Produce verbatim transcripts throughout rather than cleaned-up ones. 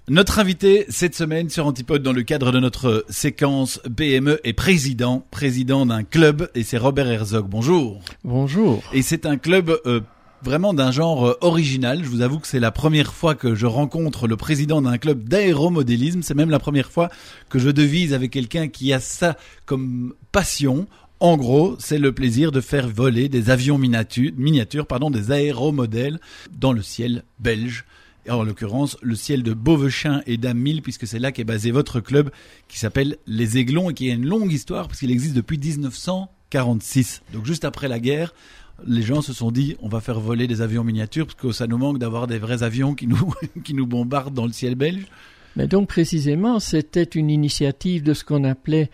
Notre invité cette semaine sur Antipode dans le cadre de notre séquence P M E est président, président d'un club et c'est Robert Herzog. Bonjour. Bonjour. Et c'est un club euh, vraiment d'un genre euh, original. Je vous avoue que c'est la première fois que je rencontre le président d'un club d'aéromodélisme. C'est même la première fois que je devise avec quelqu'un qui a ça comme passion. En gros, c'est le plaisir de faire voler des avions miniatures, miniatures, pardon, des aéromodèles dans le ciel belge. En l'occurrence, le ciel de Beauvechain et d'Amil, puisque c'est là qu'est basé votre club, qui s'appelle Les Aiglons et qui a une longue histoire, parce qu'il existe depuis dix-neuf cent quarante-six. Donc juste après la guerre, les gens se sont dit, on va faire voler des avions miniatures, parce que ça nous manque d'avoir des vrais avions qui nous, qui nous bombardent dans le ciel belge. Mais donc précisément, c'était une initiative de ce qu'on appelait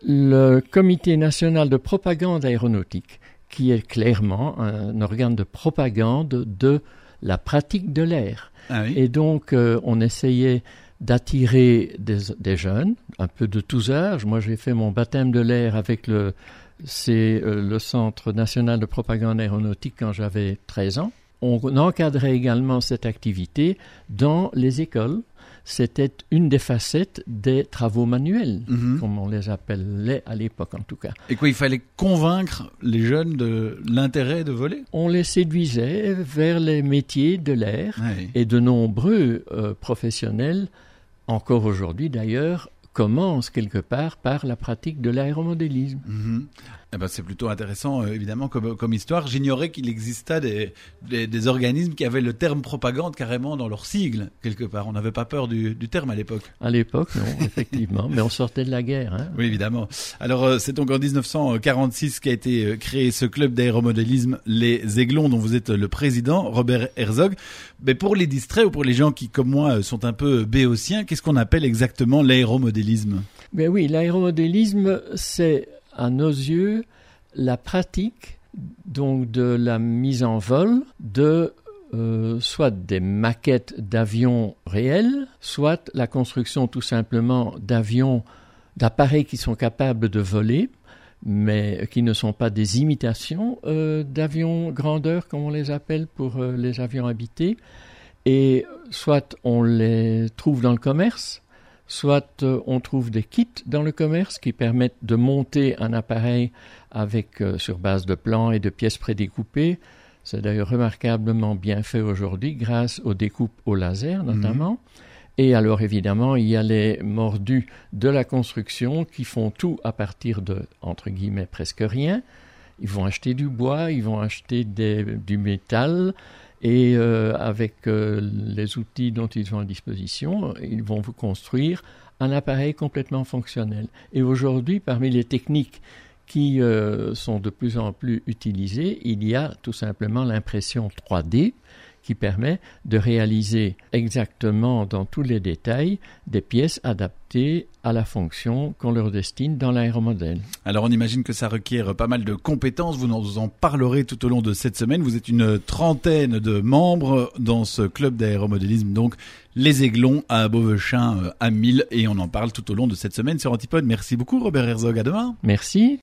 le Comité national de propagande aéronautique, qui est clairement un organe de propagande de la pratique de l'air. Ah oui. Et donc, euh, on essayait d'attirer des, des jeunes, un peu de tous âges. Moi, j'ai fait mon baptême de l'air avec le, c'est, euh, le Centre national de propagande aéronautique quand j'avais treize ans. On encadrait également cette activité dans les écoles. C'était une des facettes des travaux manuels, mm-hmm. comme on les appelait à l'époque en tout cas. Et quoi, il fallait convaincre les jeunes de l'intérêt de voler ? On les séduisait vers les métiers de l'air, oui. Et de nombreux euh, professionnels, encore aujourd'hui d'ailleurs, commencent quelque part par la pratique de l'aéromodélisme. Mm-hmm. Eh ben, c'est plutôt intéressant, euh, évidemment, comme, comme histoire. J'ignorais qu'il existait des, des, des organismes qui avaient le terme propagande carrément dans leur sigle, quelque part. On n'avait pas peur du, du terme à l'époque. À l'époque, non, effectivement. Mais on sortait de la guerre. Hein. Oui, évidemment. Alors, euh, c'est donc en dix-neuf cent quarante-six qu'a été euh, créé ce club d'aéromodélisme, Les Aiglons, dont vous êtes le président, Robert Herzog. Mais pour les distraits ou pour les gens qui, comme moi, sont un peu béotiens, qu'est-ce qu'on appelle exactement l'aéromodélisme ? Ben oui, l'aéromodélisme, c'est à nos yeux, la pratique donc de la mise en vol de euh, soit des maquettes d'avions réels, soit la construction tout simplement d'avions, d'appareils qui sont capables de voler, mais qui ne sont pas des imitations euh, d'avions grandeur, comme on les appelle pour euh, les avions habités, et soit on les trouve dans le commerce, soit euh, on trouve des kits dans le commerce qui permettent de monter un appareil avec, euh, sur base de plans et de pièces prédécoupées. C'est d'ailleurs remarquablement bien fait aujourd'hui grâce aux découpes au laser notamment. Mmh. Et alors évidemment, il y a les mordus de la construction qui font tout à partir de, entre guillemets, presque rien. Ils vont acheter du bois, ils vont acheter des, du métal. Et euh, avec euh, les outils dont ils ont à disposition, ils vont vous construire un appareil complètement fonctionnel. Et aujourd'hui, parmi les techniques qui euh, sont de plus en plus utilisées, il y a tout simplement l'impression trois D qui permet de réaliser exactement dans tous les détails des pièces adaptées à la fonction qu'on leur destine dans l'aéromodèle. Alors on imagine que ça requiert pas mal de compétences, vous nous en parlerez tout au long de cette semaine. Vous êtes une trentaine de membres dans ce club d'aéromodélisme, donc Les Aiglons à Beauvechain, à Amil, et on en parle tout au long de cette semaine sur Antipode. Merci beaucoup Robert Herzog, à demain. Merci.